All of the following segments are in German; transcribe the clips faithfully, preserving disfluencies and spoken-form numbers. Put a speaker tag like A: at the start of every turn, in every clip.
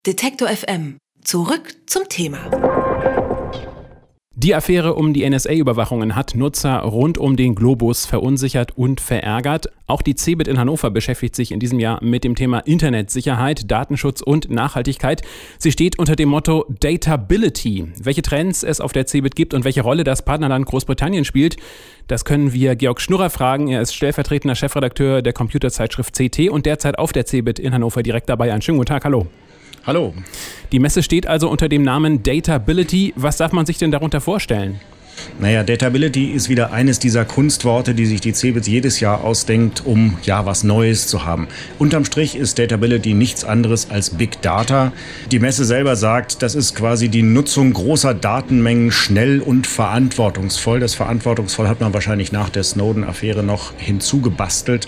A: Detektor F M. Zurück zum Thema.
B: Die Affäre um die N S A-Überwachungen hat Nutzer rund um den Globus verunsichert und verärgert. Auch die CeBIT in Hannover beschäftigt sich in diesem Jahr mit dem Thema Internetsicherheit, Datenschutz und Nachhaltigkeit. Sie steht unter dem Motto Datability. Welche Trends es auf der CeBIT gibt und welche Rolle das Partnerland Großbritannien spielt, das können wir Georg Schnurrer fragen. Er ist stellvertretender Chefredakteur der Computerzeitschrift C T und derzeit auf der CeBIT in Hannover direkt dabei. Einen schönen guten Tag, hallo.
C: Hallo.
B: Die Messe steht also unter dem Namen Datability. Was darf man sich denn darunter vorstellen?
C: Naja, Datability ist wieder eines dieser Kunstworte, die sich die CeBIT jedes Jahr ausdenkt, um ja was Neues zu haben. Unterm Strich ist Datability nichts anderes als Big Data. Die Messe selber sagt, das ist quasi die Nutzung großer Datenmengen schnell und verantwortungsvoll. Das verantwortungsvoll hat man wahrscheinlich nach der Snowden-Affäre noch hinzugebastelt.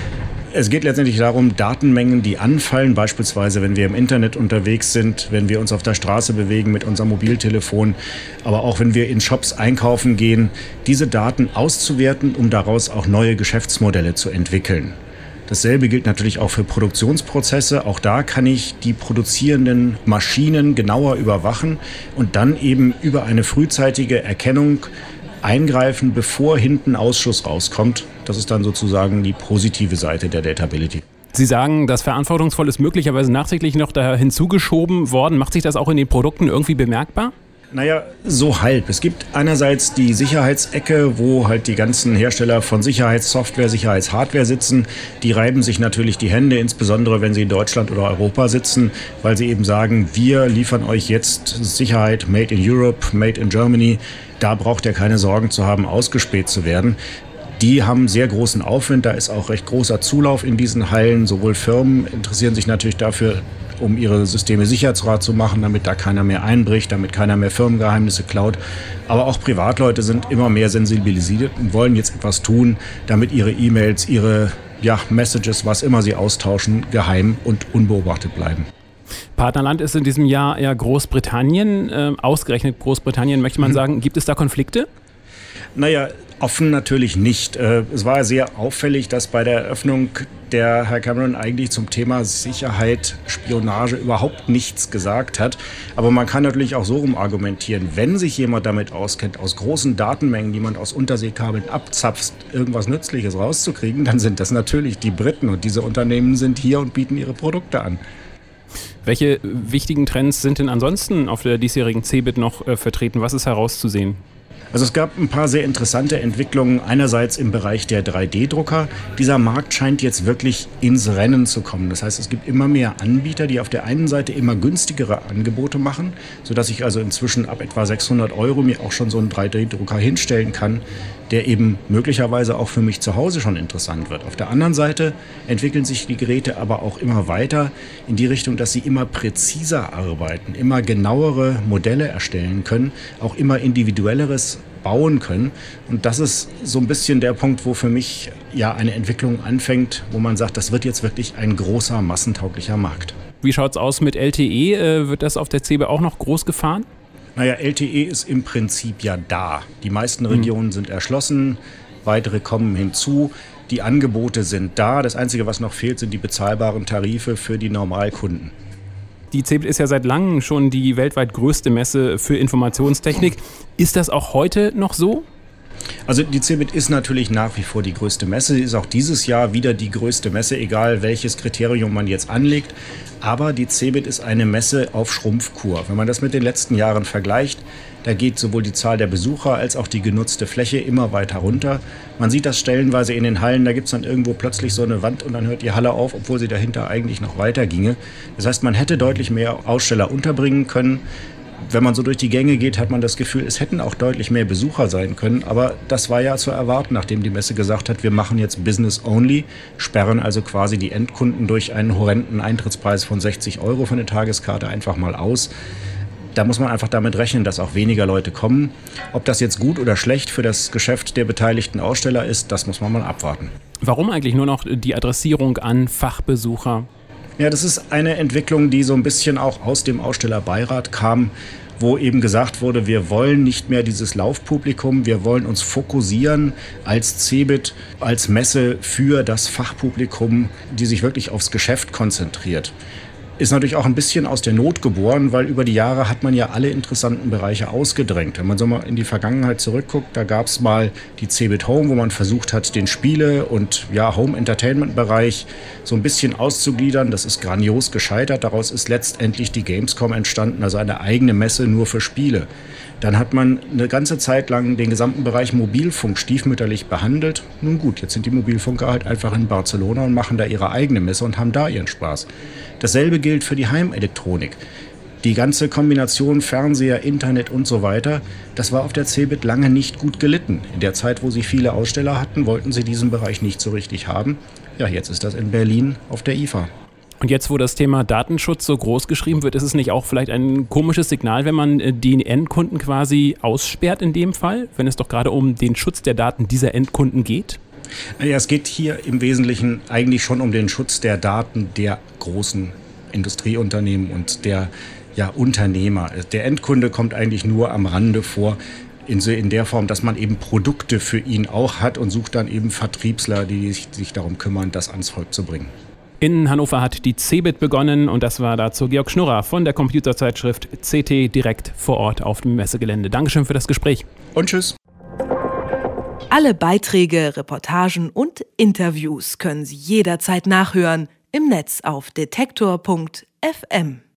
C: Es geht letztendlich darum, Datenmengen, die anfallen, beispielsweise wenn wir im Internet unterwegs sind, wenn wir uns auf der Straße bewegen mit unserem Mobiltelefon, aber auch wenn wir in Shops einkaufen gehen, diese Daten auszuwerten, um daraus auch neue Geschäftsmodelle zu entwickeln. Dasselbe gilt natürlich auch für Produktionsprozesse. Auch da kann ich die produzierenden Maschinen genauer überwachen und dann eben über eine frühzeitige Erkennung eingreifen, bevor hinten Ausschuss rauskommt. Das ist dann sozusagen die positive Seite der Datability.
B: Sie sagen, das Verantwortungsvoll ist möglicherweise nachträglich noch da hinzugeschoben worden. Macht sich das auch in den Produkten irgendwie bemerkbar?
C: Naja, so halb. Es gibt einerseits die Sicherheitsecke, wo halt die ganzen Hersteller von Sicherheitssoftware, Sicherheitshardware sitzen. Die reiben sich natürlich die Hände, insbesondere wenn sie in Deutschland oder Europa sitzen, weil sie eben sagen, wir liefern euch jetzt Sicherheit made in Europe, made in Germany. Da braucht ihr keine Sorgen zu haben, ausgespäht zu werden. Die haben sehr großen Aufwand, da ist auch recht großer Zulauf in diesen Hallen. Sowohl Firmen interessieren sich natürlich dafür, um ihre Systeme sicher zu machen, damit da keiner mehr einbricht, damit keiner mehr Firmengeheimnisse klaut. Aber auch Privatleute sind immer mehr sensibilisiert und wollen jetzt etwas tun, damit ihre E-Mails, ihre ja, Messages, was immer sie austauschen, geheim und unbeobachtet bleiben.
B: Partnerland ist in diesem Jahr eher Großbritannien, äh, ausgerechnet Großbritannien, möchte man mhm. sagen. Gibt es da Konflikte?
C: Naja, offen natürlich nicht. Es war sehr auffällig, dass bei der Eröffnung der Herr Cameron eigentlich zum Thema Sicherheit, Spionage überhaupt nichts gesagt hat. Aber man kann natürlich auch so rum argumentieren, wenn sich jemand damit auskennt, aus großen Datenmengen, die man aus Unterseekabeln abzapft, irgendwas Nützliches rauszukriegen, dann sind das natürlich die Briten. Und diese Unternehmen sind hier und bieten ihre Produkte an.
B: Welche wichtigen Trends sind denn ansonsten auf der diesjährigen CeBIT noch äh, vertreten? Was ist herauszusehen?
C: Also es gab ein paar sehr interessante Entwicklungen, einerseits im Bereich der drei D Drucker. Dieser Markt scheint jetzt wirklich ins Rennen zu kommen. Das heißt, es gibt immer mehr Anbieter, die auf der einen Seite immer günstigere Angebote machen, sodass ich also inzwischen ab etwa sechshundert Euro mir auch schon so einen drei D Drucker hinstellen kann, der eben möglicherweise auch für mich zu Hause schon interessant wird. Auf der anderen Seite entwickeln sich die Geräte aber auch immer weiter in die Richtung, dass sie immer präziser arbeiten, immer genauere Modelle erstellen können, auch immer individuelleres bauen können. Und das ist so ein bisschen der Punkt, wo für mich ja eine Entwicklung anfängt, wo man sagt, das wird jetzt wirklich ein großer, massentauglicher Markt.
B: Wie schaut's aus mit L T E? Äh, wird das auf der CeBIT auch noch groß gefahren?
C: Naja, L T E ist im Prinzip ja da. Die meisten Regionen sind erschlossen, weitere kommen hinzu. Die Angebote sind da. Das Einzige, was noch fehlt, sind die bezahlbaren Tarife für die Normalkunden.
B: Die CeBIT ist ja seit langem schon die weltweit größte Messe für Informationstechnik. Ist das auch heute noch so?
C: Also die CeBIT ist natürlich nach wie vor die größte Messe, ist auch dieses Jahr wieder die größte Messe, egal welches Kriterium man jetzt anlegt. Aber die CeBIT ist eine Messe auf Schrumpfkur. Wenn man das mit den letzten Jahren vergleicht, da geht sowohl die Zahl der Besucher als auch die genutzte Fläche immer weiter runter. Man sieht das stellenweise in den Hallen, da gibt es dann irgendwo plötzlich so eine Wand und dann hört die Halle auf, obwohl sie dahinter eigentlich noch weiter ginge. Das heißt, man hätte deutlich mehr Aussteller unterbringen können. Wenn man so durch die Gänge geht, hat man das Gefühl, es hätten auch deutlich mehr Besucher sein können. Aber das war ja zu erwarten, nachdem die Messe gesagt hat, wir machen jetzt Business Only, sperren also quasi die Endkunden durch einen horrenden Eintrittspreis von sechzig Euro für eine Tageskarte einfach mal aus. Da muss man einfach damit rechnen, dass auch weniger Leute kommen. Ob das jetzt gut oder schlecht für das Geschäft der beteiligten Aussteller ist, das muss man mal abwarten.
B: Warum eigentlich nur noch die Adressierung an Fachbesucher?
C: Ja, das ist eine Entwicklung, die so ein bisschen auch aus dem Ausstellerbeirat kam, wo eben gesagt wurde, wir wollen nicht mehr dieses Laufpublikum, wir wollen uns fokussieren als CeBIT, als Messe für das Fachpublikum, die sich wirklich aufs Geschäft konzentriert. Ist natürlich auch ein bisschen aus der Not geboren, weil über die Jahre hat man ja alle interessanten Bereiche ausgedrängt. Wenn man so mal in die Vergangenheit zurückguckt, da gab es mal die Cebit Home, wo man versucht hat, den Spiele- und ja, Home-Entertainment-Bereich so ein bisschen auszugliedern. Das ist grandios gescheitert. Daraus ist letztendlich die Gamescom entstanden, also eine eigene Messe nur für Spiele. Dann hat man eine ganze Zeit lang den gesamten Bereich Mobilfunk stiefmütterlich behandelt. Nun gut, jetzt sind die Mobilfunker halt einfach in Barcelona und machen da ihre eigene Messe und haben da ihren Spaß. Dasselbe gilt für die Heimelektronik. Die ganze Kombination Fernseher, Internet und so weiter, das war auf der Cebit lange nicht gut gelitten. In der Zeit, wo sie viele Aussteller hatten, wollten sie diesen Bereich nicht so richtig haben. Ja, jetzt ist das in Berlin auf der I F A.
B: Und jetzt, wo das Thema Datenschutz so groß geschrieben wird, ist es nicht auch vielleicht ein komisches Signal, wenn man die Endkunden quasi aussperrt in dem Fall, wenn es doch gerade um den Schutz der Daten dieser Endkunden geht?
C: Ja, es geht hier im Wesentlichen eigentlich schon um den Schutz der Daten der großen Industrieunternehmen und der ja, Unternehmer. Der Endkunde kommt eigentlich nur am Rande vor, in, in der Form, dass man eben Produkte für ihn auch hat und sucht dann eben Vertriebsler, die sich, sich darum kümmern, das ans Volk zu bringen.
B: In Hannover hat die Cebit begonnen und das war dazu Georg Schnurrer von der Computerzeitschrift C T direkt vor Ort auf dem Messegelände. Dankeschön für das Gespräch.
C: Und tschüss.
A: Alle Beiträge, Reportagen und Interviews können Sie jederzeit nachhören im Netz auf detektor punkt f m.